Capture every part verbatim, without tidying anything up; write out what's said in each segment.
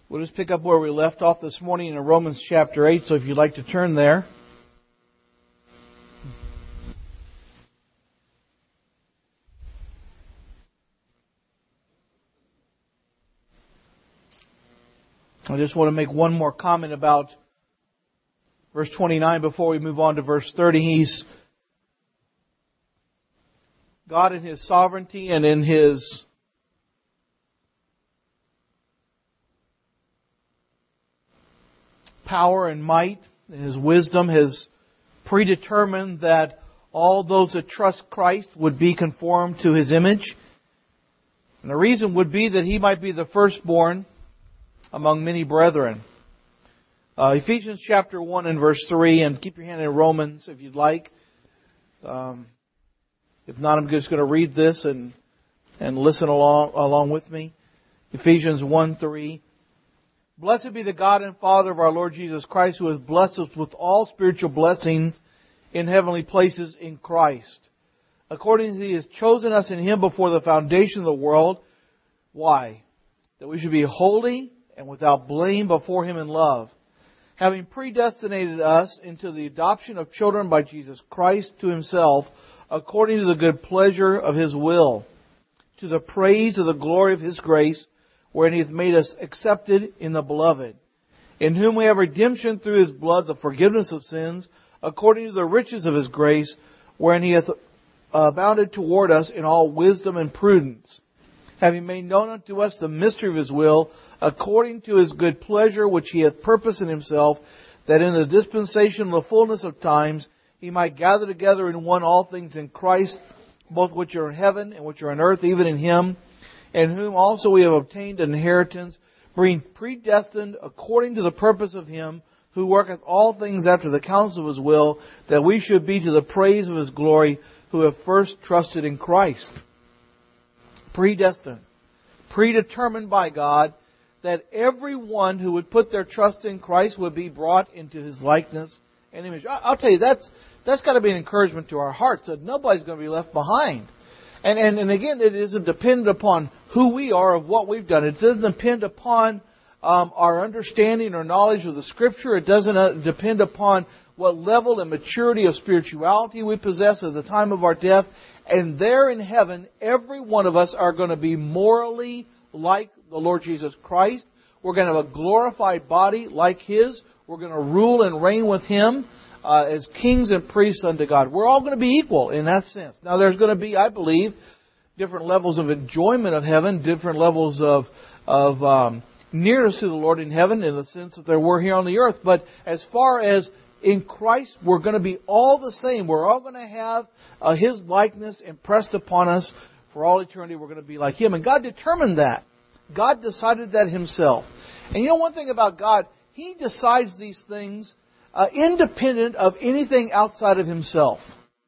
We'll just pick up where we left off this morning in Romans chapter eight, so if you'd like to turn there. I just want to make one more comment about verse twenty-nine before we move on to verse thirty. He's God in His sovereignty and in His power and might, and His wisdom, has predetermined that all those that trust Christ would be conformed to His image. And the reason would be that He might be the firstborn among many brethren. Uh, Ephesians chapter one and verse three, and keep your hand in Romans if you'd like. Um, if not, I'm just going to read this and and listen along along with me. Ephesians one three. Blessed be the God and Father of our Lord Jesus Christ, who has blessed us with all spiritual blessings in heavenly places in Christ, according as He has chosen us in Him before the foundation of the world. Why? That we should be holy and without blame before Him in love, having predestinated us into the adoption of children by Jesus Christ to Himself, according to the good pleasure of His will, to the praise of the glory of His grace, wherein He hath made us accepted in the Beloved, in whom we have redemption through His blood, the forgiveness of sins, according to the riches of His grace, wherein He hath abounded toward us in all wisdom and prudence, having made known unto us the mystery of His will, according to His good pleasure, which He hath purposed in Himself, that in the dispensation of the fullness of times He might gather together in one all things in Christ, both which are in heaven and which are on earth, even in Him, in whom also we have obtained an inheritance, being predestined according to the purpose of Him, who worketh all things after the counsel of His will, that we should be to the praise of His glory, who have first trusted in Christ. Predestined, predetermined by God, that everyone who would put their trust in Christ would be brought into His likeness and image. I'll tell you, that's that's got to be an encouragement to our hearts, that nobody's going to be left behind. And, and, and again, it isn't dependent upon who we are, of what we've done. It doesn't depend upon um, our understanding or knowledge of the Scripture. It doesn't uh, depend upon what level and maturity of spirituality we possess at the time of our death. And there in heaven, every one of us are going to be morally like the Lord Jesus Christ. We're going to have a glorified body like His. We're going to rule and reign with Him uh, as kings and priests unto God. We're all going to be equal in that sense. Now, there's going to be, I believe, different levels of enjoyment of heaven, different levels of of um, nearness to the Lord in heaven, in the sense that there were here on the earth. But as far as in Christ, we're going to be all the same. We're all going to have uh, His likeness impressed upon us for all eternity. We're going to be like Him. And God determined that. God decided that Himself. And you know one thing about God? He decides these things uh, independent of anything outside of Himself.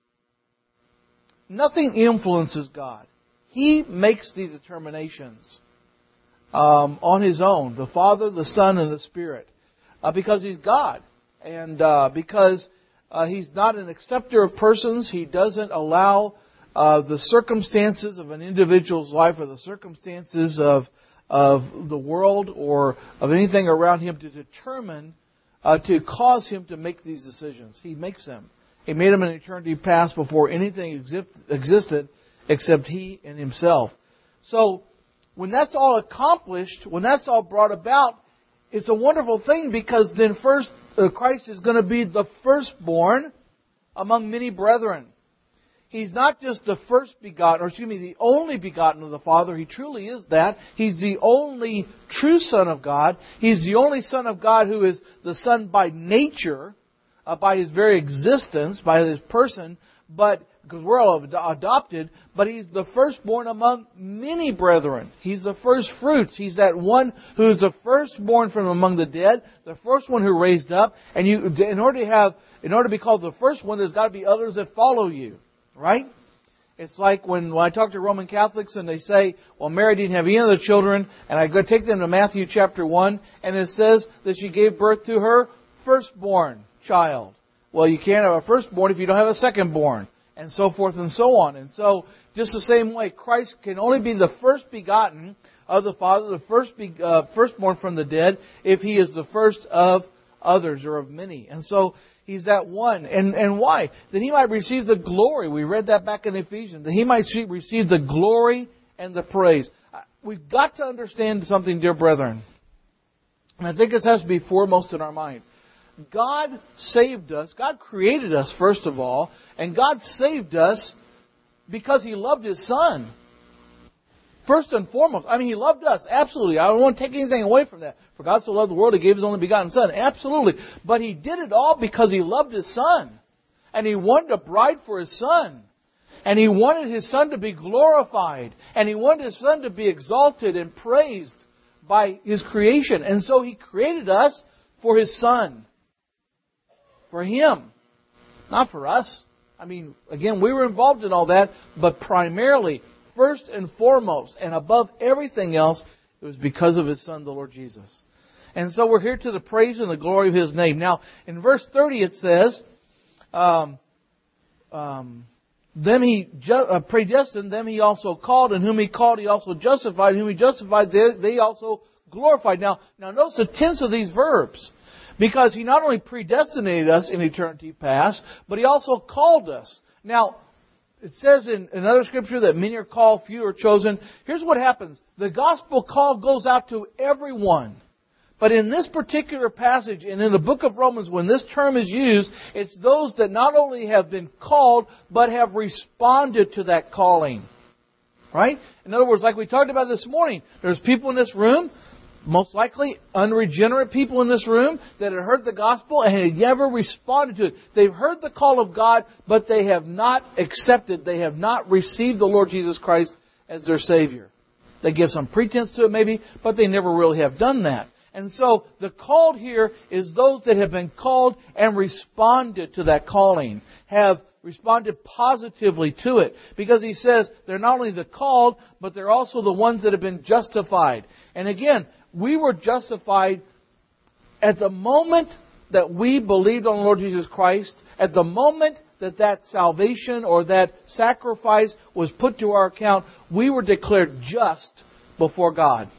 Nothing influences God. He makes these determinations um, on His own. The Father, the Son, and the Spirit. Uh, because He's God. And uh, because uh, He's not an acceptor of persons, He doesn't allow uh, the circumstances of an individual's life or the circumstances of of the world or of anything around Him to determine, uh, to cause Him to make these decisions. He makes them. He made them in eternity past before anything exist, existed except He and Himself. So when that's all accomplished, when that's all brought about, it's a wonderful thing, because then first uh, Christ is going to be the firstborn among many brethren. He's not just the first begotten, or excuse me, the only begotten of the Father. He truly is that. He's the only true Son of God. He's the only Son of God who is the Son by nature, uh, by His very existence, by His person, but because we're all ad- adopted, but He's the firstborn among many brethren. He's the first fruits. He's that one who is the firstborn from among the dead, the first one who raised up. And you, in order to have, in order to be called the first one, there's got to be others that follow you. Right? It's like when, when I talk to Roman Catholics and they say, well, Mary didn't have any other children, and I go take them to Matthew chapter one, and it says that she gave birth to her firstborn child. Well, you can't have a firstborn if you don't have a secondborn. and so forth and so on. And so, just the same way, Christ can only be the first begotten of the Father, the first be, uh, firstborn from the dead, if He is the first of others or of many. And so, He's that one. And, and why? That He might receive the glory. We read that back in Ephesians. That He might receive the glory and the praise. We've got to understand something, dear brethren. And I think this has to be foremost in our mind. God saved us. God created us, first of all. And God saved us because He loved His Son. First and foremost. I mean, He loved us. Absolutely. I don't want to take anything away from that. For God so loved the world, He gave His only begotten Son. Absolutely. But He did it all because He loved His Son. And He wanted a bride for His Son. And He wanted His Son to be glorified. And He wanted His Son to be exalted and praised by His creation. And so He created us for His Son. For Him. Not for us. I mean, again, we were involved in all that. But primarily, first and foremost, and above everything else, it was because of His Son, the Lord Jesus. And so we're here to the praise and the glory of His name. Now, in verse thirty it says, um, um, them He ju- uh, predestined, them He also called, and whom He called He also justified, and whom He justified they, they also glorified. Now, now notice the tense of these verbs. Because He not only predestinated us in eternity past, but He also called us. Now, it says in another scripture that many are called, few are chosen. Here's what happens. The gospel call goes out to everyone. But in this particular passage, and in the book of Romans, when this term is used, it's those that not only have been called, but have responded to that calling. Right? In other words, like we talked about this morning, there's people in this room, most likely unregenerate people in this room, that had heard the gospel and had never responded to it. They've heard the call of God, but they have not accepted, they have not received the Lord Jesus Christ as their Savior. They give some pretense to it maybe, but they never really have done that. And so the called here is those that have been called and responded to that calling, have responded positively to it. Because He says they're not only the called, but they're also the ones that have been justified. And again, we were justified at the moment that we believed on the Lord Jesus Christ, at the moment that that salvation or that sacrifice was put to our account, we were declared just before God.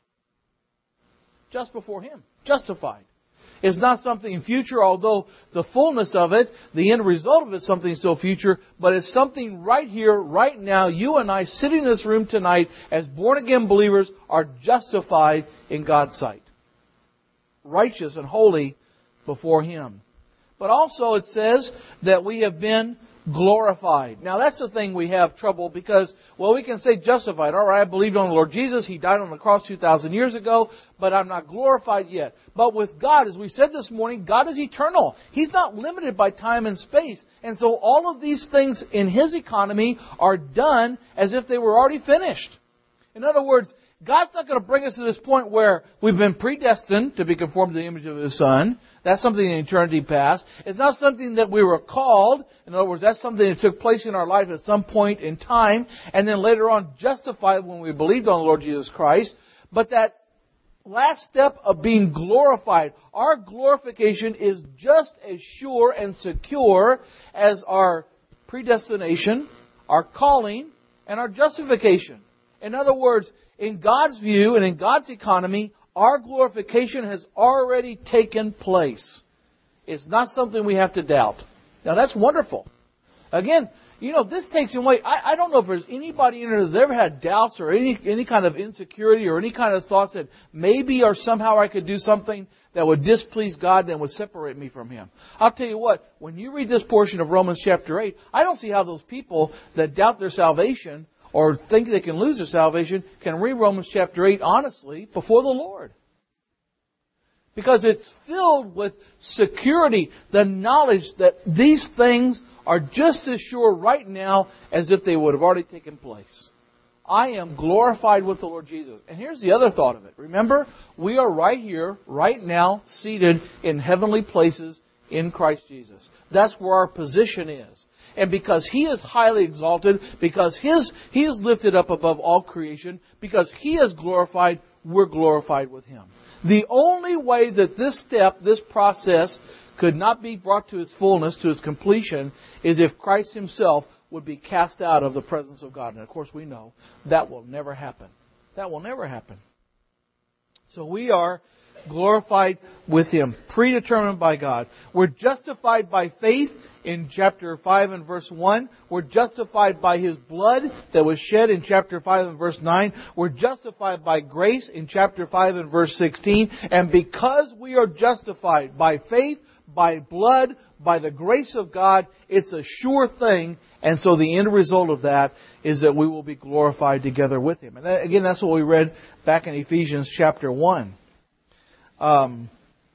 Just before Him. Justified. It's not something future, although the fullness of it, the end result of it is something still future, but it's something right here, right now. You and I sitting in this room tonight as born-again believers are justified in God's sight. Righteous and holy before Him. But also it says that we have been glorified. Now that's the thing we have trouble because, well, we can say justified. All right, I believed on the Lord Jesus. He died on the cross two thousand years ago, but I'm not glorified yet. But with God, as we said this morning, God is eternal. He's not limited by time and space. And so all of these things in His economy are done as if they were already finished. In other words, God's not going to bring us to this point where we've been predestined to be conformed to the image of His Son. That's something in eternity past. It's not something that we were called. In other words, that's something that took place in our life at some point in time. And then later on justified when we believed on the Lord Jesus Christ. But that last step of being glorified, our glorification is just as sure and secure as our predestination, our calling, and our justification. In other words, in God's view and in God's economy, our glorification has already taken place. It's not something we have to doubt. Now that's wonderful. Again, you know, this takes away, I, I don't know if there's anybody in here that's ever had doubts or any, any kind of insecurity or any kind of thoughts that maybe or somehow I could do something that would displease God and would separate me from Him. I'll tell you what, when you read this portion of Romans chapter eight, I don't see how those people that doubt their salvation or think they can lose their salvation, can read Romans chapter eight honestly before the Lord. Because it's filled with security, the knowledge that these things are just as sure right now as if they would have already taken place. I am glorified with the Lord Jesus. And here's the other thought of it. Remember, we are right here, right now, seated in heavenly places in Christ Jesus. That's where our position is. And because He is highly exalted, because His He is lifted up above all creation, because He is glorified, we're glorified with Him. The only way that this step, this process, could not be brought to its fullness, to its completion, is if Christ Himself would be cast out of the presence of God. And of course we know that will never happen. That will never happen. So we are glorified with Him, predetermined by God. We're justified by faith in chapter five and verse one. We're justified by His blood that was shed in chapter five and verse nine. We're justified by grace in chapter five and verse sixteen. And because we are justified by faith, by blood, by the grace of God, it's a sure thing. And so the end result of that is that we will be glorified together with Him. And that, again, that's what we read back in Ephesians chapter one. Um,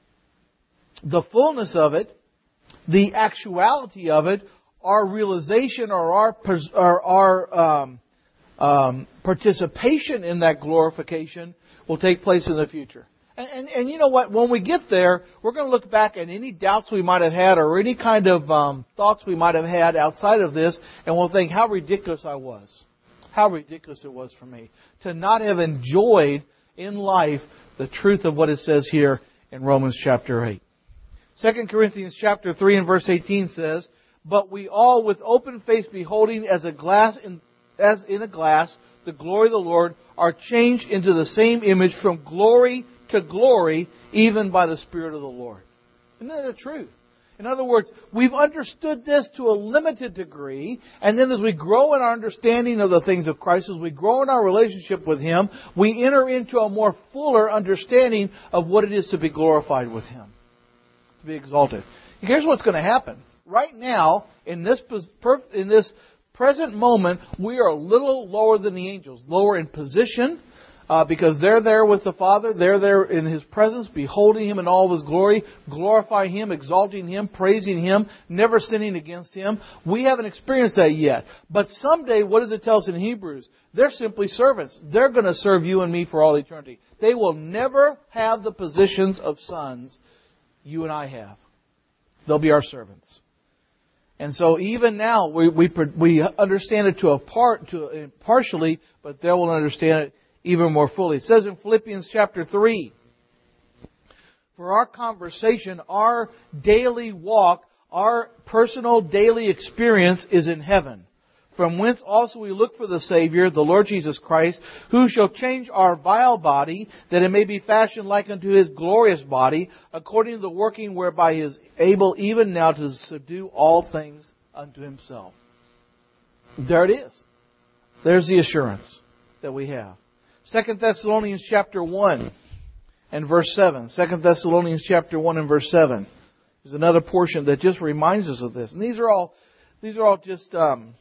the fullness of it, the actuality of it, our realization or our or our um, um, participation in that glorification will take place in the future. And, and, and you know what? When we get there, we're going to look back at any doubts we might have had or any kind of um, thoughts we might have had outside of this, and we'll think how ridiculous I was. How ridiculous it was for me to not have enjoyed in life the truth of what it says here in Romans chapter eight. Second Corinthians chapter three and verse eighteen says, "But we all with open face beholding as a glass in, as in a glass the glory of the Lord are changed into the same image from glory to glory, even by the Spirit of the Lord." Isn't that the truth? In other words, we've understood this to a limited degree, and then as we grow in our understanding of the things of Christ, as we grow in our relationship with Him, we enter into a more fuller understanding of what it is to be glorified with Him, to be exalted. Here's what's going to happen. Right now, in this in this present moment, we are a little lower than the angels, lower in position, Uh, because they're there with the Father. They're there in His presence, beholding Him in all of His glory, glorifying Him, exalting Him, praising Him, never sinning against Him. We haven't experienced that yet. But someday, what does it tell us in Hebrews? They're simply servants. They're going to serve you and me for all eternity. They will never have the positions of sons you and I have. They'll be our servants. And so even now, we we, we understand it to a part, to a, partially, but they will understand it even more fully. It says in Philippians chapter three, "For our conversation, our daily walk, our personal daily experience is in heaven, from whence also we look for the Savior, the Lord Jesus Christ, who shall change our vile body, that it may be fashioned like unto His glorious body, according to the working whereby He is able even now to subdue all things unto Himself." There it is. There's the assurance that we have. Second Thessalonians chapter one and verse seven. Second Thessalonians chapter one and verse seven is another portion that just reminds us of this. And these are all these are all just um,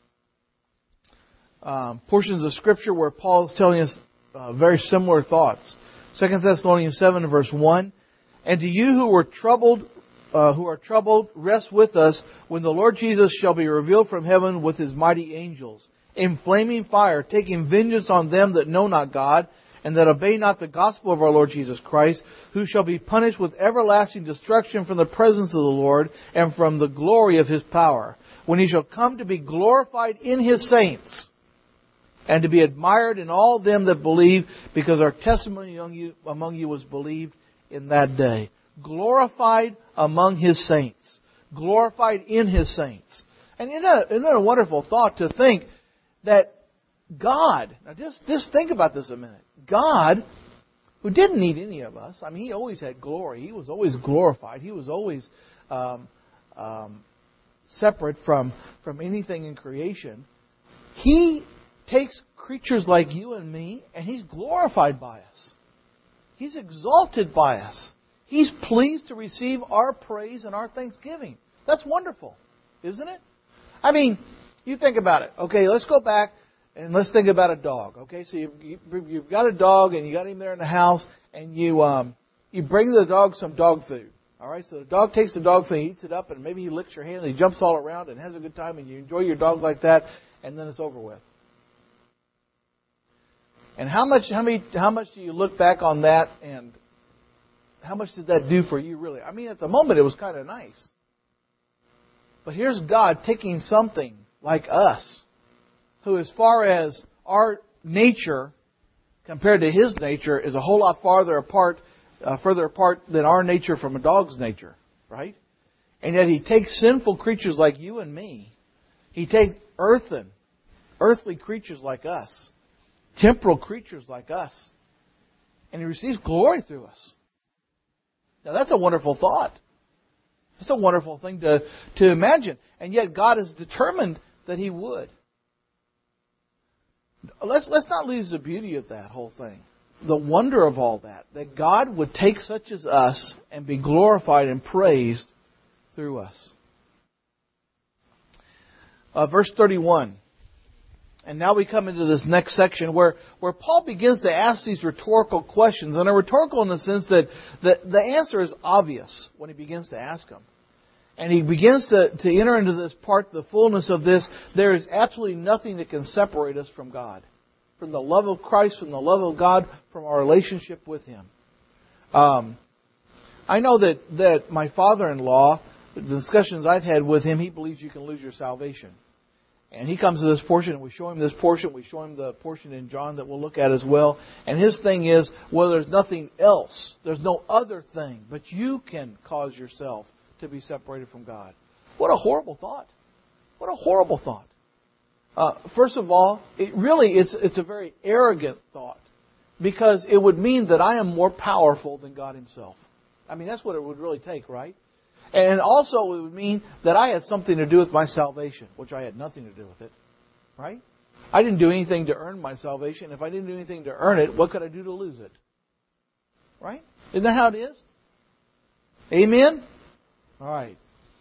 um, portions of Scripture where Paul is telling us uh, very similar thoughts. Second Thessalonians seven and verse one. "And to you who were troubled, uh, who are troubled, rest with us when the Lord Jesus shall be revealed from heaven with His mighty angels, in flaming fire, taking vengeance on them that know not God, and that obey not the gospel of our Lord Jesus Christ, who shall be punished with everlasting destruction from the presence of the Lord, and from the glory of His power, when He shall come to be glorified in His saints, and to be admired in all them that believe, because our testimony among you, among you was believed in that day." Glorified among His saints. Glorified in His saints. And isn't that, isn't that a wonderful thought to think that God, now just, just think about this a minute. God, who didn't need any of us, I mean, He always had glory. He was always glorified. He was always um, um, separate from, from anything in creation. He takes creatures like you and me, and He's glorified by us. He's exalted by us. He's pleased to receive our praise and our thanksgiving. That's wonderful, isn't it? I mean, you think about it. Okay, let's go back and let's think about a dog. Okay, so you've, you've got a dog and you got him there in the house, and you um, you bring the dog some dog food. All right, so the dog takes the dog food, he eats it up, and maybe he licks your hand and he jumps all around and has a good time, and you enjoy your dog like that, and then it's over with. And how much how many how much do you look back on that, and how much did that do for you really? I mean, at the moment it was kind of nice. But here's God taking something like us, who as far as our nature compared to His nature is a whole lot farther apart, uh, further apart than our nature from a dog's nature, right? And yet He takes sinful creatures like you and me. He takes earthen, earthly creatures like us, temporal creatures like us, and He receives glory through us. Now that's a wonderful thought. It's a wonderful thing to, to imagine. And yet God is determined that He would. Let's, let's not lose the beauty of that whole thing. The wonder of all that. That God would take such as us and be glorified and praised through us. Uh, verse thirty-one. And now we come into this next section where, where Paul begins to ask these rhetorical questions. And they're rhetorical in the sense that the, the answer is obvious when he begins to ask them. And he begins to, to enter into this part, the fullness of this. There is absolutely nothing that can separate us from God. From the love of Christ, from the love of God, from our relationship with Him. Um, I know that, that my father-in-law, the discussions I've had with him, he believes you can lose your salvation. And he comes to this portion, and we show him this portion. We show him the portion in John that we'll look at as well. And his thing is, well, there's nothing else. There's no other thing. But you can cause yourself to be separated from God. What a horrible thought. What a horrible thought. Uh, first of all, it really it's it's a very arrogant thought. Because it would mean that I am more powerful than God Himself. I mean, that's what it would really take, right? And also it would mean that I had something to do with my salvation, which I had nothing to do with it. Right? I didn't do anything to earn my salvation. If I didn't do anything to earn it, what could I do to lose it? Right? Isn't that how it is? Amen? All right.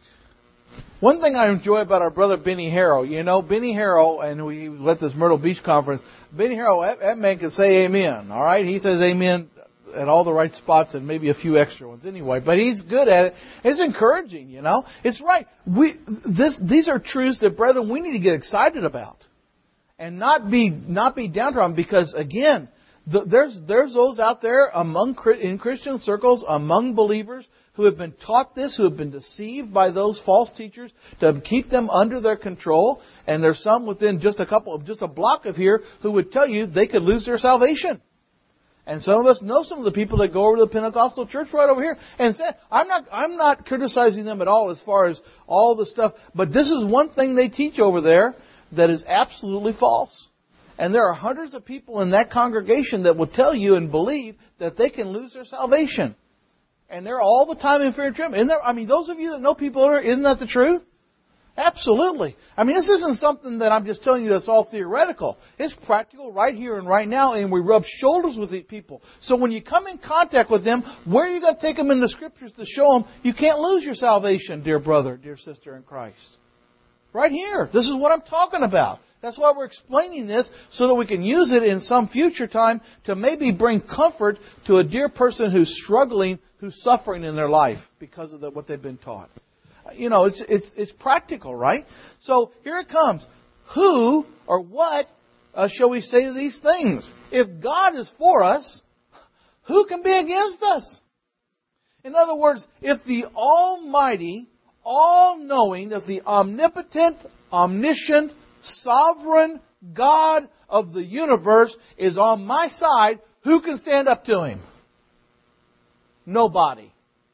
One thing I enjoy about our brother Benny Harrow, you know, Benny Harrow, and we was at this Myrtle Beach conference, Benny Harrow, that, that man can say amen. All right? He says amen at all the right spots and maybe a few extra ones anyway. But he's good at it. It's encouraging, you know. It's right. We this These are truths that, brethren, we need to get excited about. And not be not be downtrodden because, again, the, there's there's those out there among in Christian circles, among believers, who have been taught this, who have been deceived by those false teachers to keep them under their control. And there's some within just a couple of, just a block of here who would tell you they could lose their salvation. And some of us know some of the people that go over to the Pentecostal church right over here and say, I'm not, I'm not criticizing them at all as far as all the stuff, but this is one thing they teach over there that is absolutely false. And there are hundreds of people in that congregation that will tell you and believe that they can lose their salvation. And they're all the time in fear and trembling. Isn't there, I mean, those of you that know people, are, isn't that the truth? Absolutely. I mean, this isn't something that I'm just telling you that's all theoretical. It's practical right here and right now, and we rub shoulders with these people. So when you come in contact with them, where are you going to take them in the Scriptures to show them you can't lose your salvation, dear brother, dear sister in Christ? Right here. This is what I'm talking about. That's why we're explaining this, so that we can use it in some future time to maybe bring comfort to a dear person who's struggling, who's suffering in their life because of the, what they've been taught. You know, it's it's it's practical, right? So here it comes. Who or what uh, shall we say to these things? If God is for us, who can be against us? In other words, if the Almighty, all-knowing, if the omnipotent, omniscient, sovereign God of the universe is on my side, who can stand up to Him? Nobody.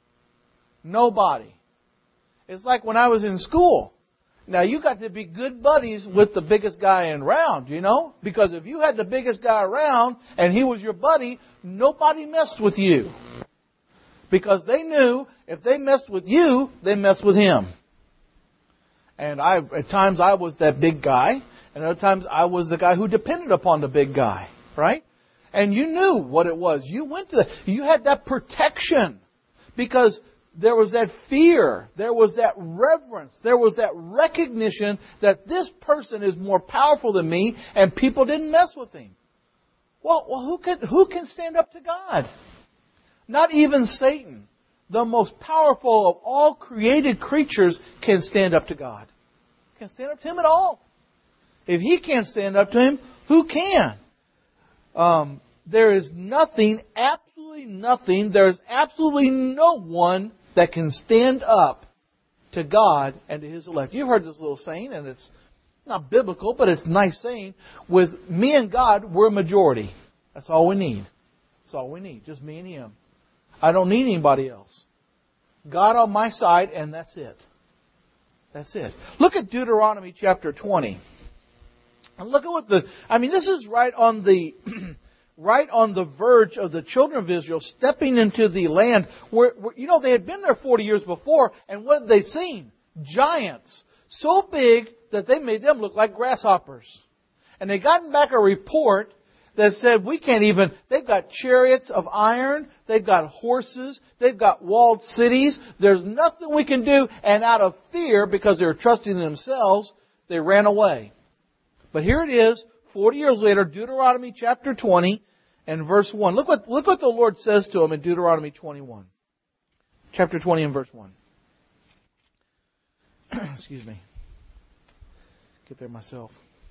Nobody. It's like when I was in school. Now, you got to be good buddies with the biggest guy around, you know? Because if you had the biggest guy around and he was your buddy, nobody messed with you. Because they knew if they messed with you, they messed with him. And I, at times I was that big guy. And other times I was the guy who depended upon the big guy. Right? And you knew what it was. You went to the, you had that protection. Because there was that fear. There was that reverence. There was that recognition that this person is more powerful than me, and people didn't mess with him. Well, well who can who can stand up to God? Not even Satan, the most powerful of all created creatures, can stand up to God. Can't stand up to Him at all. If He can't stand up to Him, who can? Um, there is nothing, absolutely nothing, there is absolutely no one that can stand up to God and to His elect. You've heard this little saying, and it's not biblical, but it's a nice saying. With me and God, we're a majority. That's all we need. That's all we need. Just me and Him. I don't need anybody else. God on my side, and that's it. That's it. Look at Deuteronomy chapter twenty. And look at what the, I mean, this is right on the, right on the verge of the children of Israel stepping into the land where, where, you know, they had been there forty years before, and what had they seen? Giants. So big that they made them look like grasshoppers. And they gotten back a report that said, we can't even, they've got chariots of iron, they've got horses, they've got walled cities, there's nothing we can do, and out of fear, because they were trusting in themselves, they ran away. But here it is, forty years later, Deuteronomy chapter twenty and verse one. Look what, look what the Lord says to them in Deuteronomy twenty-one. Chapter twenty and verse one. Excuse me. Get there myself.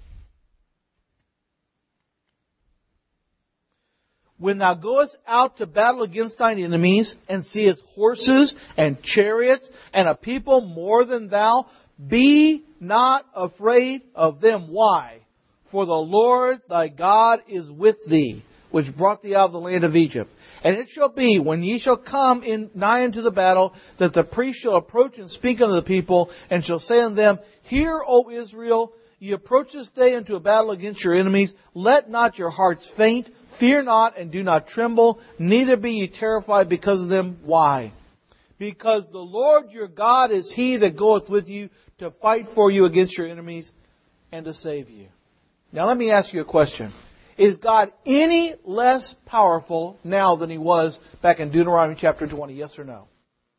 When thou goest out to battle against thine enemies, and seest horses and chariots, and a people more than thou, be not afraid of them. Why? For the Lord thy God is with thee, which brought thee out of the land of Egypt. And it shall be, when ye shall come in nigh unto the battle, that the priest shall approach and speak unto the people, and shall say unto them, Hear, O Israel, ye approach this day into a battle against your enemies. Let not your hearts faint. Fear not, and do not tremble. Neither be ye terrified because of them. Why? Because the Lord your God is He that goeth with you to fight for you against your enemies and to save you. Now let me ask you a question. Is God any less powerful now than He was back in Deuteronomy chapter twenty? Yes or no?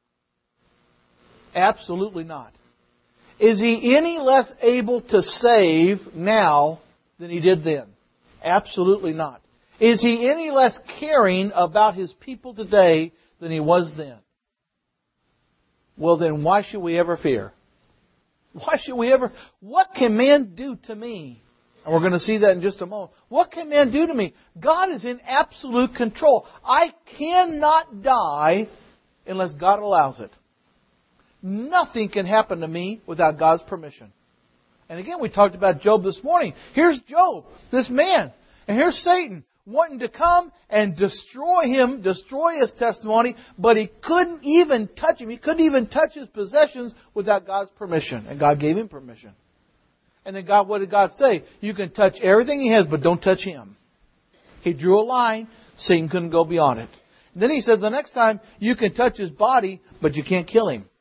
Absolutely not. Is He any less able to save now than He did then? Absolutely not. Is He any less caring about His people today than He was then? Well, then why should we ever fear? Why should we ever... What can man do to me? And we're going to see that in just a moment. What can man do to me? God is in absolute control. I cannot die unless God allows it. Nothing can happen to me without God's permission. And again, we talked about Job this morning. Here's Job, this man. And here's Satan, wanting to come and destroy him, destroy his testimony, but he couldn't even touch him. He couldn't even touch his possessions without God's permission. And God gave him permission. And then God, what did God say? You can touch everything he has, but don't touch him. He drew a line. Satan couldn't go beyond it. And then he said the next time, you can touch his body, but you can't kill him.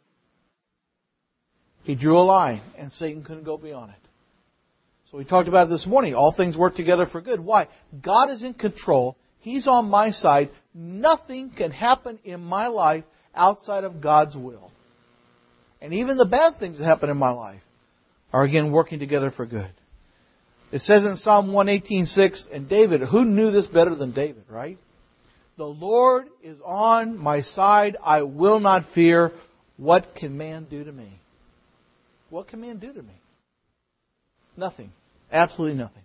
He drew a line, and Satan couldn't go beyond it. So we talked about it this morning. All things work together for good. Why? God is in control. He's on my side. Nothing can happen in my life outside of God's will. And even the bad things that happen in my life are again working together for good. It says in Psalm one eighteen six, and David, who knew this better than David, right? The Lord is on my side. I will not fear. What can man do to me? What can man do to me? Nothing. Absolutely nothing.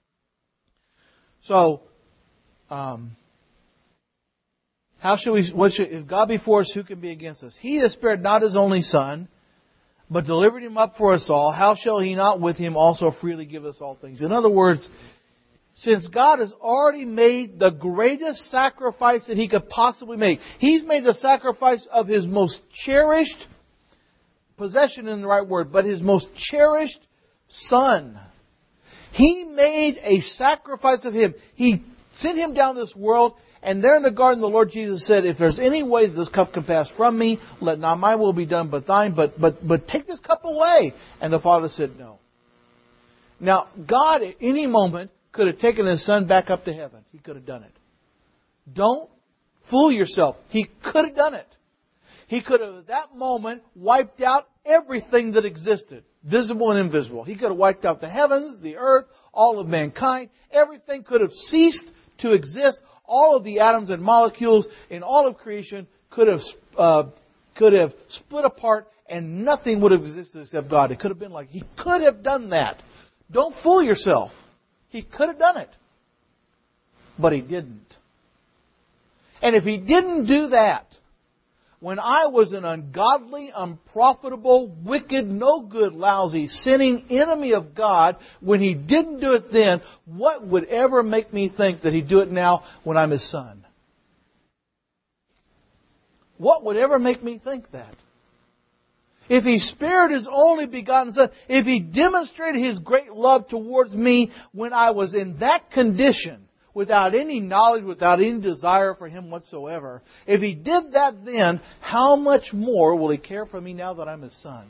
So, um, how should we, what should, if God be for us, who can be against us? He that spared not His only Son, but delivered Him up for us all, how shall He not with Him also freely give us all things? In other words, since God has already made the greatest sacrifice that He could possibly make, He's made the sacrifice of His most cherished possession, in the right word, but His most cherished Son. He made a sacrifice of Him. He sent Him down this world, and there in the garden the Lord Jesus said, if there's any way that this cup can pass from me, let not my will be done but thine, but, but, but take this cup away. And the Father said no. Now, God at any moment could have taken His Son back up to heaven. He could have done it. Don't fool yourself. He could have done it. He could have at that moment wiped out everything that existed, visible and invisible. He could have wiped out the heavens, the earth, all of mankind. Everything could have ceased to exist. All of the atoms and molecules in all of creation could have uh, could have split apart, and nothing would have existed except God. It could have been like, He could have done that. Don't fool yourself. He could have done it. But He didn't. And if He didn't do that, when I was an ungodly, unprofitable, wicked, no good, lousy, sinning enemy of God, when He didn't do it then, what would ever make me think that He'd do it now when I'm His Son? What would ever make me think that? If He spared His only begotten Son, if He demonstrated His great love towards me when I was in that condition, without any knowledge, without any desire for Him whatsoever, if He did that then, how much more will He care for me now that I'm His Son?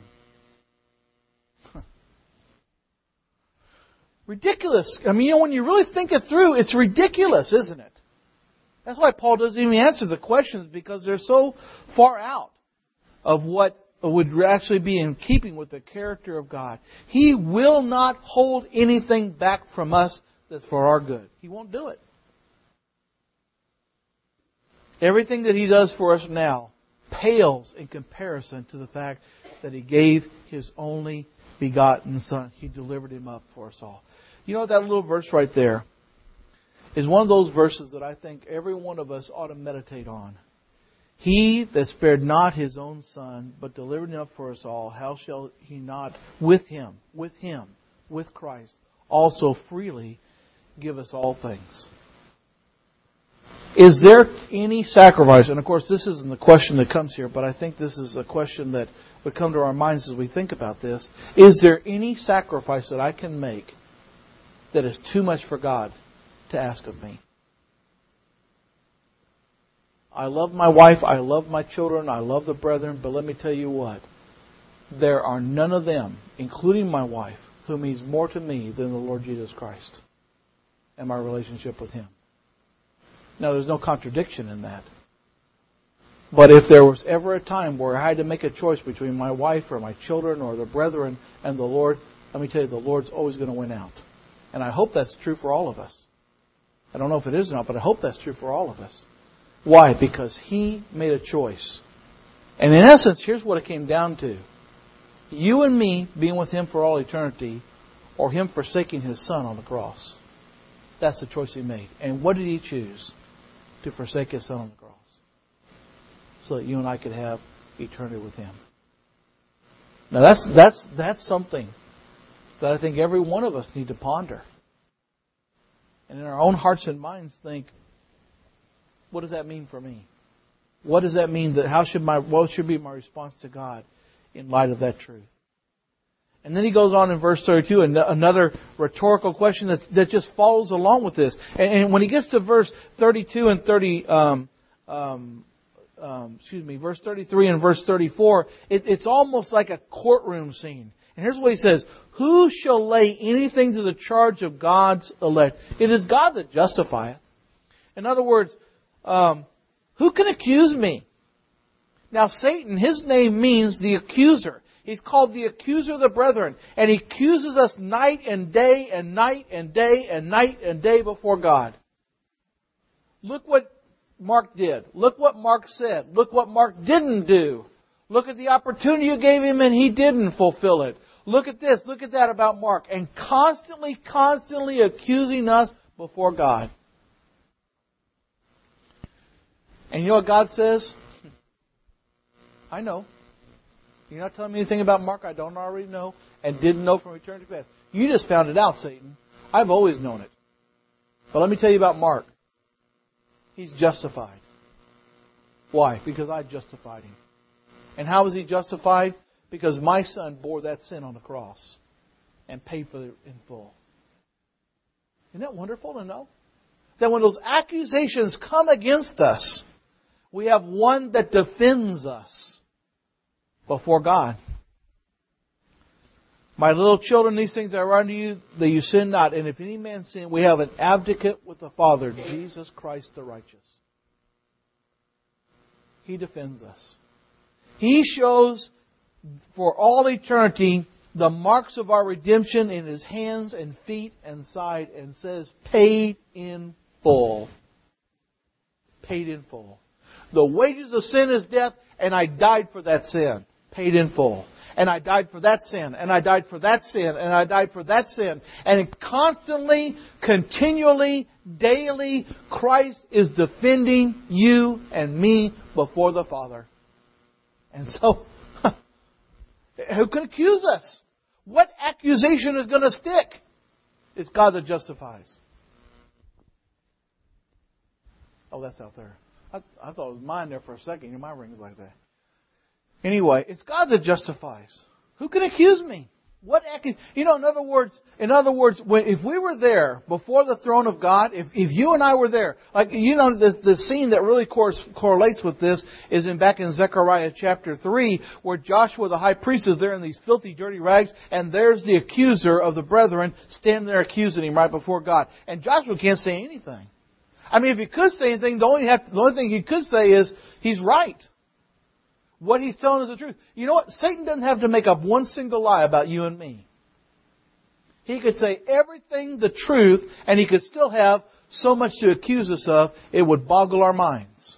Ridiculous. I mean, you know, when you really think it through, it's ridiculous, isn't it? That's why Paul doesn't even answer the questions, because they're so far out of what would actually be in keeping with the character of God. He will not hold anything back from us that's for our good. He won't do it. Everything that He does for us now pales in comparison to the fact that He gave His only begotten Son. He delivered Him up for us all. You know, that little verse right there is one of those verses that I think every one of us ought to meditate on. He that spared not His own Son, but delivered Him up for us all, how shall He not with Him, with Him, with Christ, also freely give us all things? Is there any sacrifice? And of course, this isn't the question that comes here, but I think this is a question that would come to our minds as we think about this. Is there any sacrifice that I can make that is too much for God to ask of me? I love my wife, I love my children, I love the brethren, but let me tell you what. There are none of them, including my wife, who means more to me than the Lord Jesus Christ and my relationship with Him. Now, there's no contradiction in that. But if there was ever a time where I had to make a choice between my wife or my children or the brethren and the Lord, let me tell you, the Lord's always going to win out. And I hope that's true for all of us. I don't know if it is or not, but I hope that's true for all of us. Why? Because He made a choice. And in essence, here's what it came down to. You and me being with Him for all eternity, or Him forsaking His Son on the cross. That's the choice He made. And what did He choose? To forsake His Son on the cross. So that you and I could have eternity with Him. Now that's that's that's something that I think every one of us need to ponder. And in our own hearts and minds think, what does that mean for me? What does that mean? That how should my what should be my response to God in light of that truth? And then he goes on in verse thirty-two, and another rhetorical question that that just follows along with this. And, and when he gets to verse thirty-two and thirty, um, um, um, excuse me, verse thirty-three and verse thirty-four, it, it's almost like a courtroom scene. And here's what he says: "Who shall lay anything to the charge of God's elect? It is God that justifieth." In other words, um, who can accuse me? Now, Satan, his name means the accuser. He's called the accuser of the brethren. And he accuses us night and day and night and day and night and day before God. Look what Mark did. Look what Mark said. Look what Mark didn't do. Look at the opportunity you gave him and he didn't fulfill it. Look at this. Look at that about Mark. And constantly, constantly accusing us before God. And you know what God says? I know. You're not telling me anything about Mark I don't already know and didn't know from eternity past. You just found it out, Satan. I've always known it. But let me tell you about Mark. He's justified. Why? Because I justified him. And how was he justified? Because my Son bore that sin on the cross and paid for it in full. Isn't that wonderful to know? That when those accusations come against us, we have one that defends us before God. My little children, these things I write unto you, that you sin not. And if any man sin, we have an advocate with the Father, Jesus Christ the righteous. He defends us. He shows for all eternity the marks of our redemption in His hands and feet and side, and says, paid in full. Paid in full. The wages of sin is death, and I died for that sin. Paid in full. And I died for that sin, and I died for that sin, and I died for that sin. And constantly, continually, daily, Christ is defending you and me before the Father. And so, who can accuse us? What accusation is going to stick? It's God that justifies. Oh, that's out there. I, I thought it was mine there for a second. My ring's like that. Anyway, it's God that justifies. Who can accuse me? What, you know, in other words, in other words, when, if we were there before the throne of God, if, if you and I were there, like, you know, the, the scene that really cor- correlates with this is in back in Zechariah chapter three, where Joshua the high priest is there in these filthy, dirty rags, and there's the accuser of the brethren standing there accusing him right before God. And Joshua can't say anything. I mean, if he could say anything, the only, have, the only thing he could say is, he's right. What he's telling is the truth. You know what? Satan doesn't have to make up one single lie about you and me. He could say everything the truth, and he could still have so much to accuse us of, it would boggle our minds.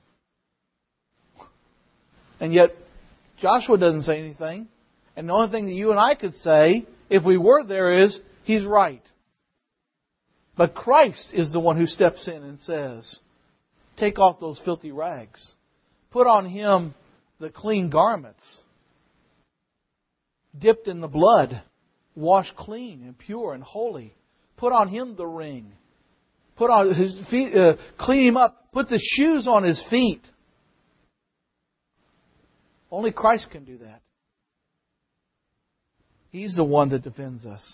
And yet, Joshua doesn't say anything. And the only thing that you and I could say, if we were there, is, he's right. But Christ is the one who steps in and says, take off those filthy rags. Put on Him the clean garments, dipped in the blood, washed clean and pure and holy. Put on Him the ring. Put on His feet, uh, clean Him up. Put the shoes on His feet. Only Christ can do that. He's the one that defends us.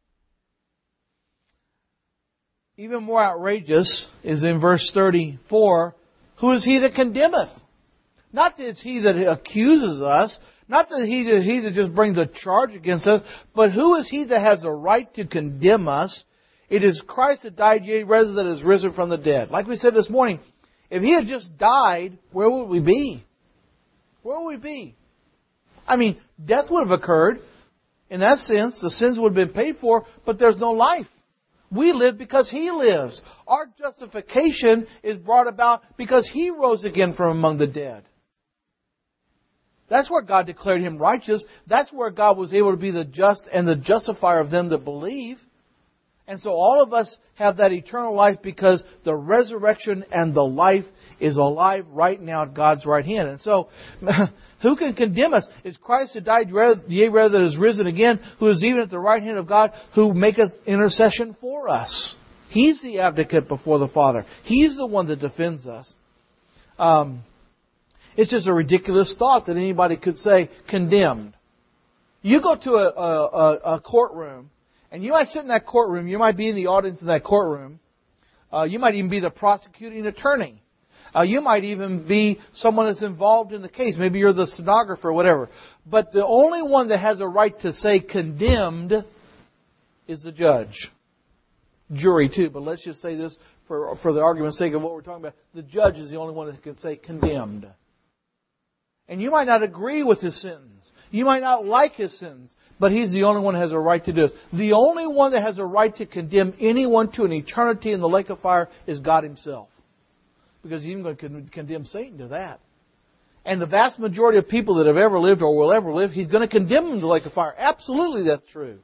Even more outrageous is in verse thirty-four, who is He that condemneth? Not that it's He that accuses us, not that he, that he that just brings a charge against us, but who is He that has a right to condemn us? It is Christ that died, yea, rather that is risen from the dead. Like we said this morning, if He had just died, where would we be? Where would we be? I mean, death would have occurred. In that sense, the sins would have been paid for, but there's no life. We live because He lives. Our justification is brought about because He rose again from among the dead. That's where God declared Him righteous. That's where God was able to be the just and the justifier of them that believe. And so all of us have that eternal life because the resurrection and the life is alive right now at God's right hand. And so, who can condemn us? It's Christ who died, yea, rather that is risen again, who is even at the right hand of God, who maketh intercession for us. He's the advocate before the Father. He's the one that defends us. Um, it's just a ridiculous thought that anybody could say, condemned. You go to a, a, a courtroom, and you might sit in that courtroom, you might be in the audience in that courtroom, uh, you might even be the prosecuting attorney. Uh, you might even be someone that's involved in the case. Maybe you're the stenographer or whatever. But the only one that has a right to say condemned is the judge. Jury too, but let's just say this for, for the argument's sake of what we're talking about. The judge is the only one that can say condemned. And you might not agree with his sentence. You might not like his sentence. But he's the only one that has a right to do it. The only one that has a right to condemn anyone to an eternity in the lake of fire is God Himself. Because He's going to condemn Satan to that. And the vast majority of people that have ever lived or will ever live, He's going to condemn them to the lake of fire. Absolutely that's true.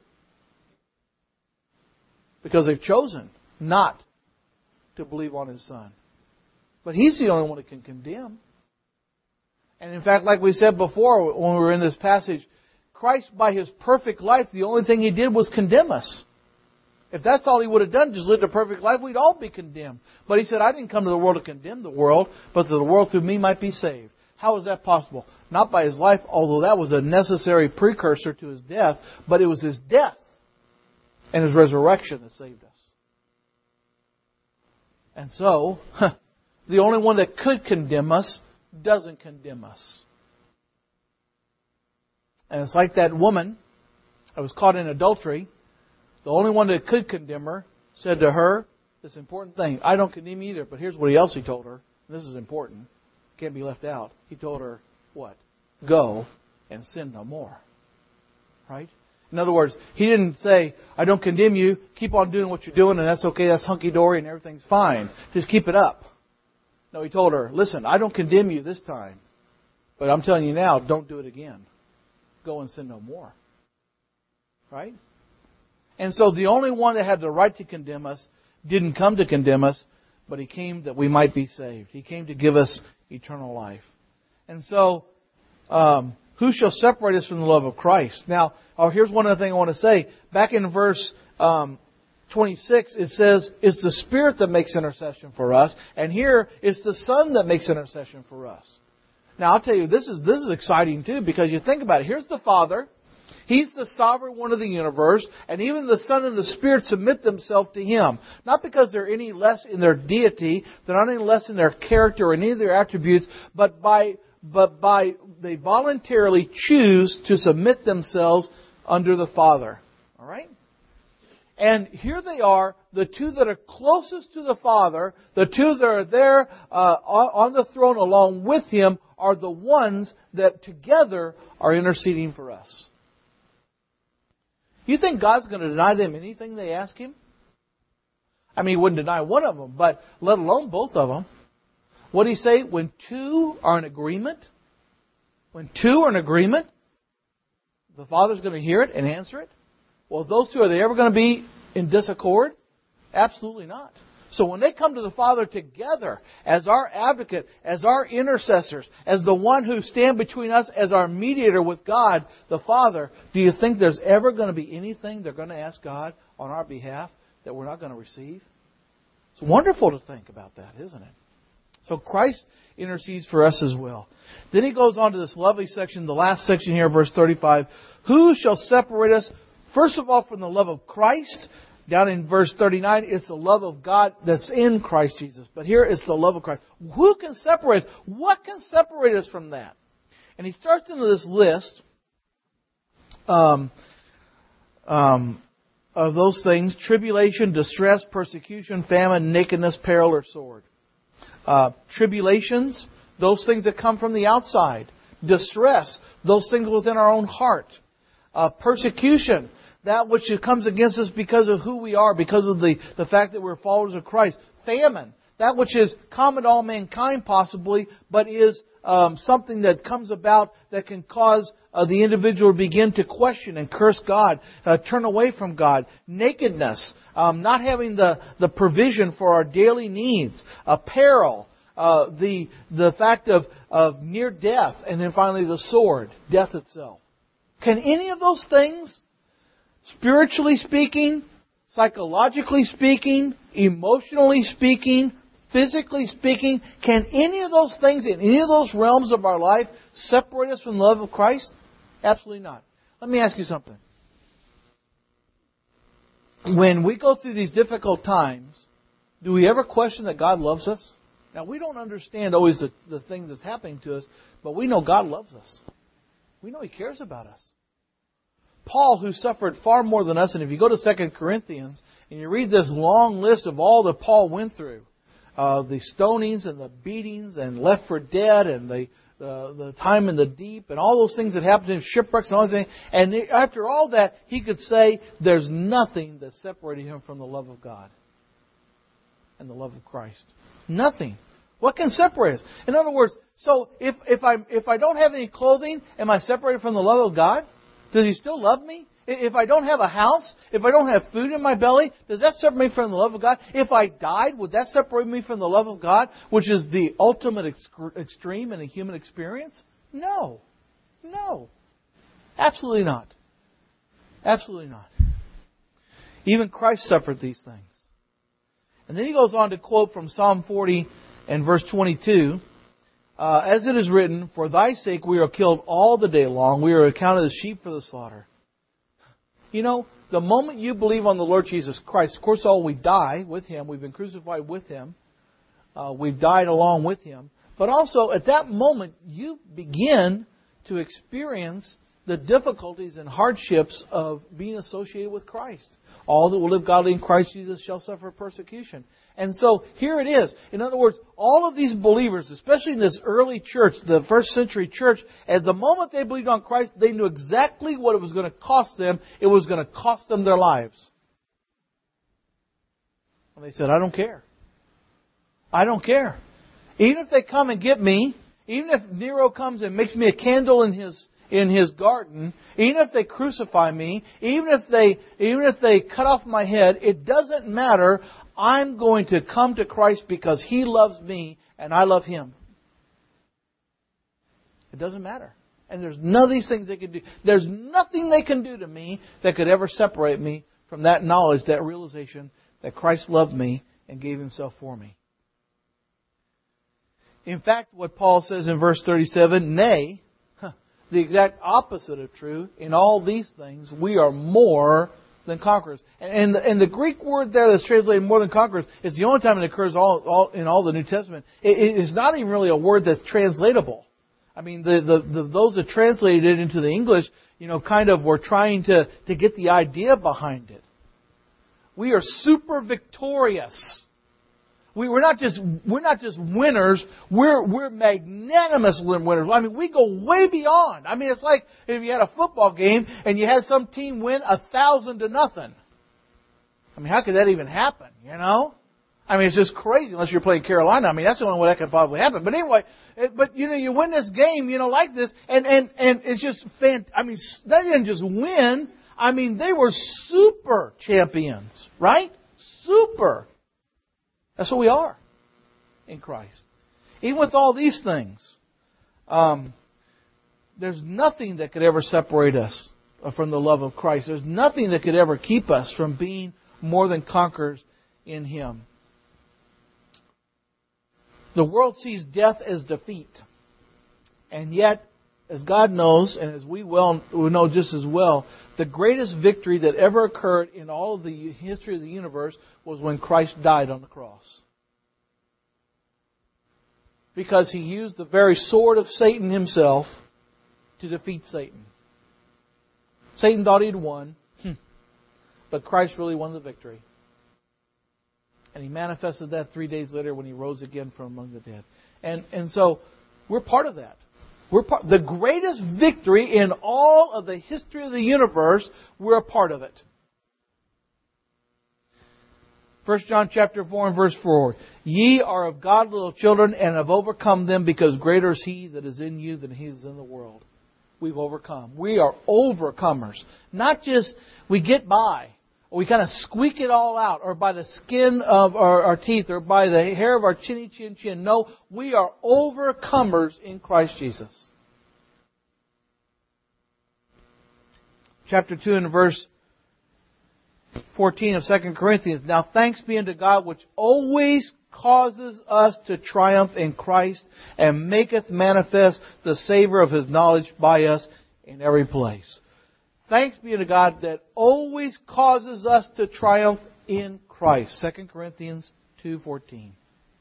Because they've chosen not to believe on His Son. But He's the only one that can condemn. And in fact, like we said before when we were in this passage, Christ, by His perfect life, the only thing He did was condemn us. If that's all He would have done, just lived a perfect life, we'd all be condemned. But He said, I didn't come to the world to condemn the world, but that the world through me might be saved. How is that possible? Not by His life, although that was a necessary precursor to His death, but it was His death and His resurrection that saved us. And so, the only one that could condemn us doesn't condemn us. And it's like that woman that was caught in adultery. The only one that could condemn her said to her this important thing. I don't condemn either, but here's what else He told her. This is important. Can't be left out. He told her, what? Go and sin no more. Right? In other words, He didn't say, I don't condemn you. Keep on doing what you're doing and that's okay. That's hunky-dory and everything's fine. Just keep it up. No, He told her, listen, I don't condemn you this time. But I'm telling you now, don't do it again. Go and sin no more. Right? And so the only one that had the right to condemn us didn't come to condemn us, but He came that we might be saved. He came to give us eternal life. And so, um, who shall separate us from the love of Christ? Now, oh, here's one other thing I want to say. Back in verse um, twenty-six, it says, it's the Spirit that makes intercession for us. And here, it's the Son that makes intercession for us. Now I'll tell you, this is this is exciting too, because you think about it. Here's the Father. He's the sovereign one of the universe, and even the Son and the Spirit submit themselves to Him. Not because they're any less in their deity, they're not any less in their character or any of their attributes, but by but by they voluntarily choose to submit themselves under the Father. All right? And here they are, the two that are closest to the Father, the two that are there uh, on the throne along with Him, are the ones that together are interceding for us. You think God's going to deny them anything they ask Him? I mean, He wouldn't deny one of them, but let alone both of them. What did He say? When two are in agreement, when two are in agreement, the Father's going to hear it and answer it. Well, those two, are they ever going to be in disaccord? Absolutely not. So when they come to the Father together as our advocate, as our intercessors, as the one who stand between us as our mediator with God, the Father, do you think there's ever going to be anything they're going to ask God on our behalf that we're not going to receive? It's wonderful to think about that, isn't it? So Christ intercedes for us as well. Then He goes on to this lovely section, the last section here, verse thirty-five. Who shall separate us, first of all, from the love of Christ? Down in verse thirty-nine, it's the love of God that's in Christ Jesus. But here it's the love of Christ. Who can separate us? What can separate us from that? And he starts into this list um, um, of those things: tribulation, distress, persecution, famine, nakedness, peril, or sword. Uh, tribulations, those things that come from the outside. Distress, those things within our own heart. Uh, persecution, that which comes against us because of who we are, because of the, the fact that we're followers of Christ. Famine, that which is common to all mankind possibly, but is um, something that comes about that can cause uh, the individual to begin to question and curse God, uh, turn away from God. Nakedness, um, not having the, the provision for our daily needs. Uh, peril, uh, the, the fact of, of near death, and then finally the sword, death itself. Can any of those things, spiritually speaking, psychologically speaking, emotionally speaking, physically speaking, can any of those things in any of those realms of our life separate us from the love of Christ? Absolutely not. Let me ask you something. When we go through these difficult times, do we ever question that God loves us? Now, we don't understand always the, the thing that's happening to us, but we know God loves us. We know He cares about us. Paul, who suffered far more than us, and if you go to Second Corinthians and you read this long list of all that Paul went through, uh, the stonings and the beatings and left for dead and the, the the time in the deep and all those things that happened to him, shipwrecks and all those things, and after all that, he could say there's nothing that separated him from the love of God and the love of Christ. Nothing. What can separate us? In other words, so if if I if I don't have any clothing, am I separated from the love of God? Does He still love me? If I don't have a house, if I don't have food in my belly, does that separate me from the love of God? If I died, would that separate me from the love of God, which is the ultimate ex- extreme in a human experience? No. No. Absolutely not. Absolutely not. Even Christ suffered these things. And then he goes on to quote from Psalm forty and verse twenty-two. Uh, as it is written, for thy sake we are killed all the day long. We are accounted as sheep for the slaughter. You know, the moment you believe on the Lord Jesus Christ, of course, all we die with Him. We've been crucified with Him. Uh, we've died along with Him. But also, at that moment, you begin to experience the difficulties and hardships of being associated with Christ. All that will live godly in Christ Jesus shall suffer persecution. And so here it is. In other words, all of these believers, especially in this early church, the first century church, at the moment they believed on Christ, they knew exactly what it was going to cost them. It was going to cost them their lives. And they said, I don't care. I don't care. Even if they come and get me, even if Nero comes and makes me a candle in his in his garden, even if they crucify me, even if they even if they cut off my head, it doesn't matter. I'm going to come to Christ because He loves me and I love Him. It doesn't matter. And there's none of these things they can do. There's nothing they can do to me that could ever separate me from that knowledge, that realization that Christ loved me and gave Himself for me. In fact, what Paul says in verse thirty-seven, nay, the exact opposite of true, in all these things we are more than conquerors. And, and, the, and the Greek word there that's translated more than conquerors is the only time it occurs all, all in all the New Testament. It, it is not even really a word that's translatable. I mean, the, the, the those that translated it into the English, you know, kind of were trying to, to get the idea behind it. We are super victorious. We, we're not just we're not just winners. We're we're magnanimous winners. I mean, we go way beyond. I mean, it's like if you had a football game and you had some team win a thousand to nothing. I mean, how could that even happen? You know, I mean, it's just crazy unless you're playing Carolina. I mean, that's the only way that could probably happen. But anyway, it, but you know, you win this game, you know, like this, and and and it's just fant. I mean, they didn't just win. I mean, they were super champions, right? Super. That's what we are in Christ. Even with all these things, um, there's nothing that could ever separate us from the love of Christ. There's nothing that could ever keep us from being more than conquerors in Him. The world sees death as defeat. And yet, as God knows, and as we well we know just as well, the greatest victory that ever occurred in all of the history of the universe was when Christ died on the cross. Because He used the very sword of Satan himself to defeat Satan. Satan thought he'd won, but Christ really won the victory. And He manifested that three days later when He rose again from among the dead. And, and so, we're part of that. We're part, the greatest victory in all of the history of the universe, we're a part of it. First John chapter four and verse four. Ye are of God little children and have overcome them, because greater is He that is in you than he is in the world. We've overcome. We are overcomers. Not just we get by, or we kind of squeak it all out, or by the skin of our, our teeth, or by the hair of our chinny chin chin. No, we are overcomers in Christ Jesus. Chapter two and verse fourteen of Second Corinthians. Now thanks be unto God, which always causes us to triumph in Christ, and maketh manifest the savour of His knowledge by us in every place. Thanks be to God that always causes us to triumph in Christ. Second Corinthians two fourteen.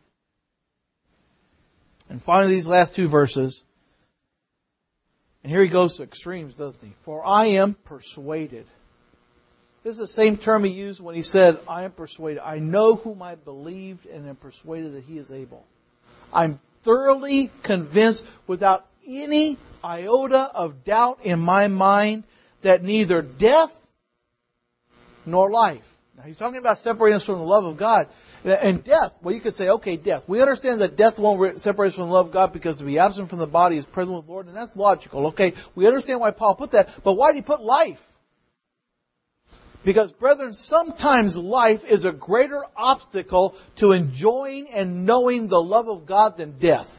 And finally, these last two verses. And here he goes to extremes, doesn't he? For I am persuaded. This is the same term he used when he said, I am persuaded. I know whom I believed and am persuaded that He is able. I'm thoroughly convinced without any iota of doubt in my mind that neither death nor life. Now he's talking about separating us from the love of God. And death, well, you could say, okay, death. We understand that death won't separate us from the love of God, because to be absent from the body is present with the Lord, and that's logical. Okay, we understand why Paul put that, but why did he put life? Because, brethren, sometimes life is a greater obstacle to enjoying and knowing the love of God than death.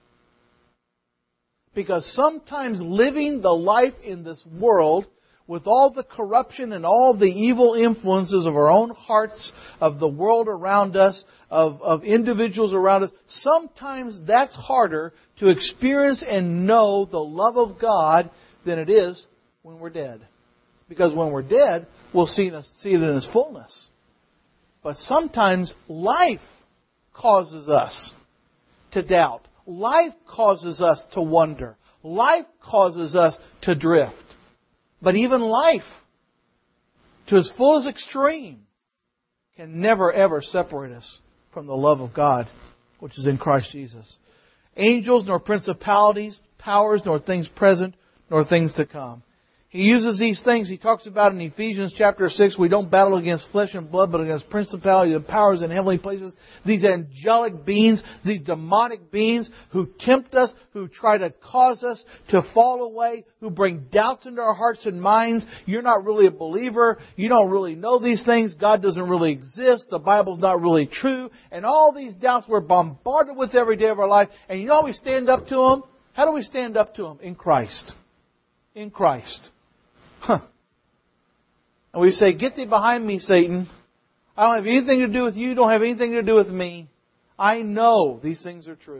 Because sometimes living the life in this world, with all the corruption and all the evil influences of our own hearts, of the world around us, of, of individuals around us, sometimes that's harder to experience and know the love of God than it is when we're dead. Because when we're dead, we'll see it, see it in its fullness. But sometimes life causes us to doubt. Life causes us to wonder. Life causes us to drift. But even life, to its fullest extreme, can never ever separate us from the love of God, which is in Christ Jesus. Angels, nor principalities, powers, nor things present, nor things to come. He uses these things. He talks about in Ephesians chapter six, we don't battle against flesh and blood, but against principalities and powers in heavenly places. These angelic beings, these demonic beings who tempt us, who try to cause us to fall away, who bring doubts into our hearts and minds. You're not really a believer. You don't really know these things. God doesn't really exist. The Bible's not really true. And all these doubts we're bombarded with every day of our life. And you know how we stand up to them? How do we stand up to them? In Christ. In Christ. Huh. And we say, get thee behind me, Satan. I don't have anything to do with you. You don't have anything to do with me. I know these things are true.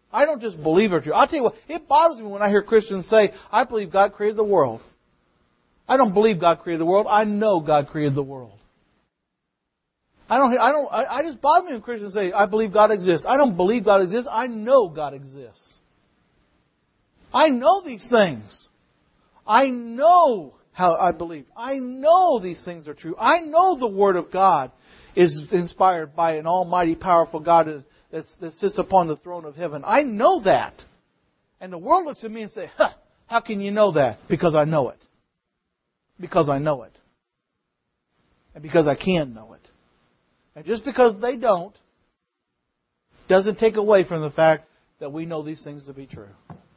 I don't just believe they're true. I'll tell you what, it bothers me when I hear Christians say, I believe God created the world. I don't believe God created the world. I know God created the world. I don't, I don't, I, I just bother me when Christians say, I believe God exists. I don't believe God exists. I know God exists. I know these things. I know how I believe. I know these things are true. I know the Word of God is inspired by an almighty, powerful God that's, that sits upon the throne of heaven. I know that. And the world looks at me and says, huh, how can you know that? Because I know it. Because I know it. And because I can know it. And just because they don't, doesn't take away from the fact that we know these things to be true.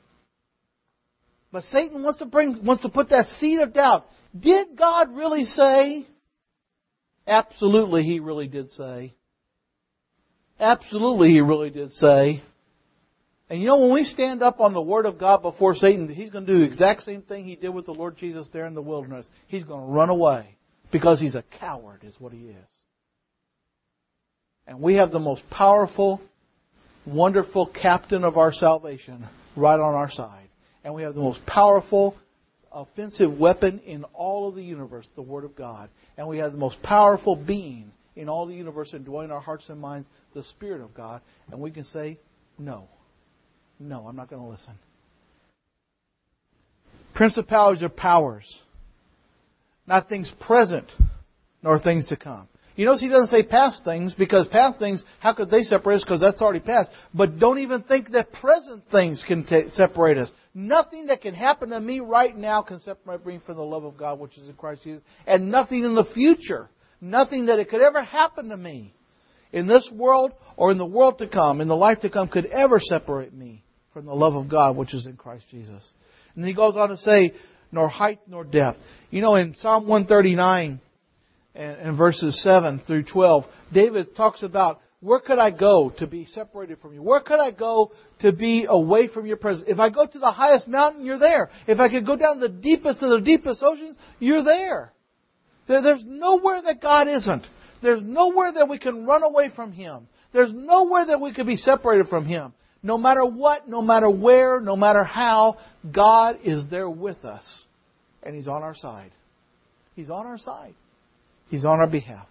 But Satan wants to bring, wants to put that seed of doubt. Did God really say? Absolutely, He really did say. Absolutely, He really did say. And you know, when we stand up on the Word of God before Satan, he's going to do the exact same thing he did with the Lord Jesus there in the wilderness. He's going to run away because he's a coward, is what he is. And we have the most powerful, wonderful captain of our salvation right on our side. And we have the most powerful, offensive weapon in all of the universe, the Word of God. And we have the most powerful being in all the universe indwelling our hearts and minds, the Spirit of God. And we can say, no. No, I'm not going to listen. Principalities are powers. Not things present, nor things to come. You notice he doesn't say past things, because past things, how could they separate us? Because that's already past. But don't even think that present things can t- separate us. Nothing that can happen to me right now can separate me from the love of God, which is in Christ Jesus. And nothing in the future. Nothing that it could ever happen to me in this world or in the world to come, in the life to come, could ever separate me from the love of God, which is in Christ Jesus. And he goes on to say, nor height nor depth. You know, in Psalm one thirty-nine, and, and verses seven through twelve, David talks about, where could I go to be separated from you? Where could I go to be away from your presence? If I go to the highest mountain, you're there. If I could go down to the deepest of the deepest oceans, you're there. there there's nowhere that God isn't. There's nowhere that we can run away from Him. There's nowhere that we could be separated from Him. No matter what, no matter where, no matter how, God is there with us. And He's on our side. He's on our side. He's on our behalf.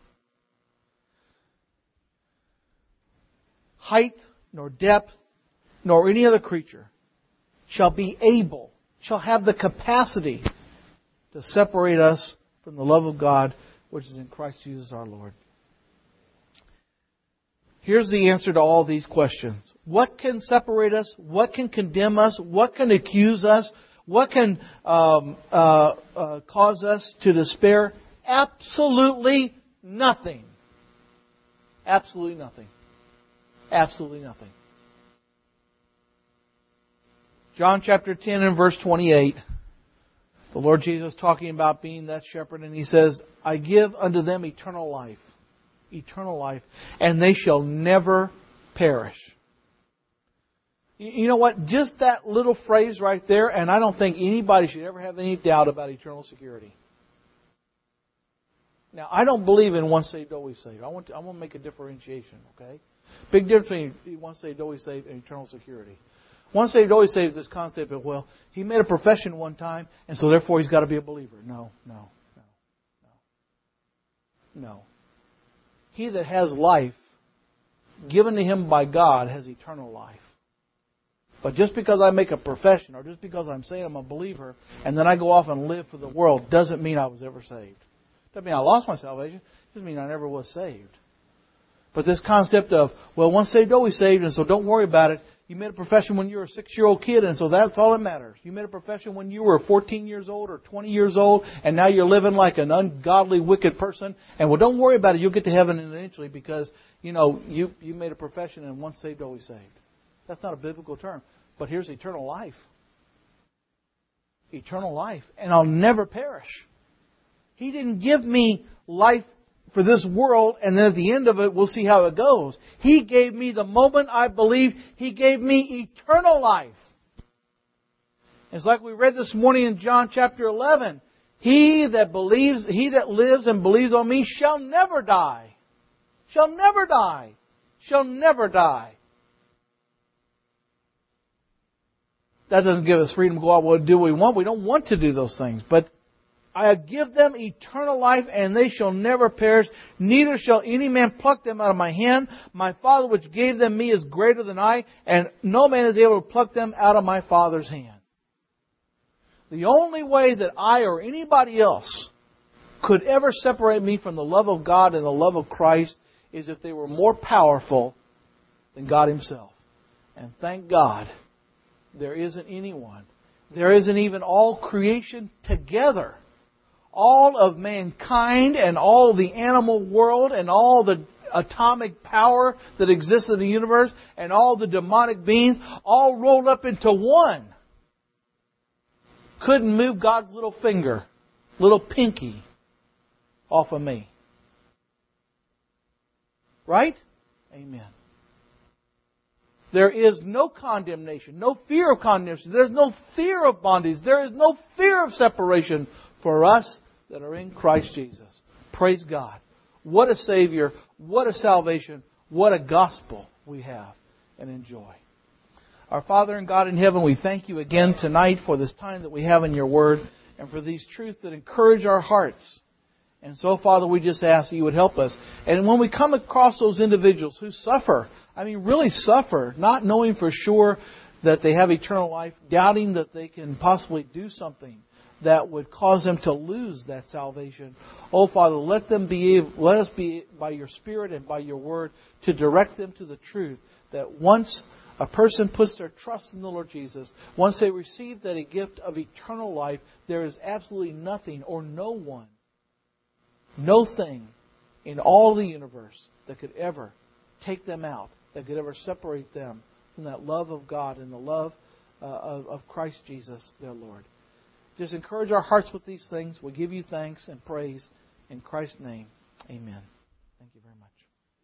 Height, nor depth, nor any other creature shall be able, shall have the capacity to separate us from the love of God, which is in Christ Jesus our Lord. Here's the answer to all these questions. What can separate us? What can condemn us? What can accuse us? What can um, uh, uh, cause us to despair? Absolutely nothing. Absolutely nothing. Absolutely nothing. John chapter ten and verse twenty-eight. The Lord Jesus talking about being that shepherd, and He says, I give unto them eternal life. Eternal life. And they shall never perish. You know what? Just that little phrase right there, and I don't think anybody should ever have any doubt about eternal security. Now, I don't believe in once saved, always saved. I want to, I want to make a differentiation, okay? Big difference between once saved, always saved and eternal security. Once saved, always saved is this concept of, well, he made a profession one time, and so therefore he's got to be a believer. No, no, no, no. No. He that has life given to him by God has eternal life. But just because I make a profession, or just because I'm saying I'm a believer, and then I go off and live for the world, doesn't mean I was ever saved. Doesn't mean I lost my salvation. Doesn't mean I never was saved. But this concept of, well, once saved, always saved, and so don't worry about it. You made a profession when you were a six-year-old kid, and so that's all that matters. You made a profession when you were fourteen years old or twenty years old, and now you're living like an ungodly, wicked person. And well, don't worry about it. You'll get to heaven eventually because, you know, you, you made a profession and once saved, always saved. That's not a biblical term. But here's eternal life. Eternal life. And I'll never perish. He didn't give me life for this world, and then at the end of it, we'll see how it goes. He gave me the moment I believe. He gave me eternal life. It's like we read this morning in John chapter eleven. He that believes, he that lives and believes on me shall never die. Shall never die. Shall never die. that doesn't give us freedom to go out and do what we want. We don't want to do those things. But I give them eternal life, and they shall never perish, neither shall any man pluck them out of my hand. My Father which gave them me is greater than I, and no man is able to pluck them out of my Father's hand. The only way that I or anybody else could ever separate me from the love of God and the love of Christ is if they were more powerful than God Himself. And thank God, there isn't anyone. There isn't even all creation together. All of mankind and all the animal world and all the atomic power that exists in the universe and all the demonic beings all rolled up into one couldn't move God's little finger, little pinky, off of me. Right? Amen. There is no condemnation, no fear of condemnation. There's no fear of bondage. There is no fear of separation for us that are in Christ Jesus. Praise God. What a Savior. What a salvation. What a gospel we have and enjoy. Our Father and God in heaven, we thank You again tonight for this time that we have in Your Word and for these truths that encourage our hearts. And so, Father, we just ask that You would help us. And when we come across those individuals who suffer, I mean really suffer, not knowing for sure that they have eternal life, doubting that they can possibly do something that would cause them to lose that salvation. Oh, Father, let them be able, let us be by Your Spirit and by Your Word to direct them to the truth that once a person puts their trust in the Lord Jesus, once they receive that gift of eternal life, there is absolutely nothing or no one, no thing in all the universe that could ever take them out, that could ever separate them from that love of God and the love uh, of, of Christ Jesus, their Lord. Just encourage our hearts with these things. We give You thanks and praise in Christ's name. Amen.